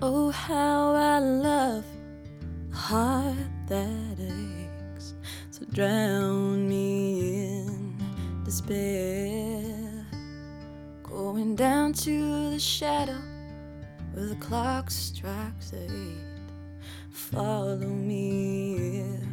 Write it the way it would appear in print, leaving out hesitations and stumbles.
Oh, how I love a heart that aches to drown me in despair. Going down to the shadow where the clock strikes 8. Follow me here.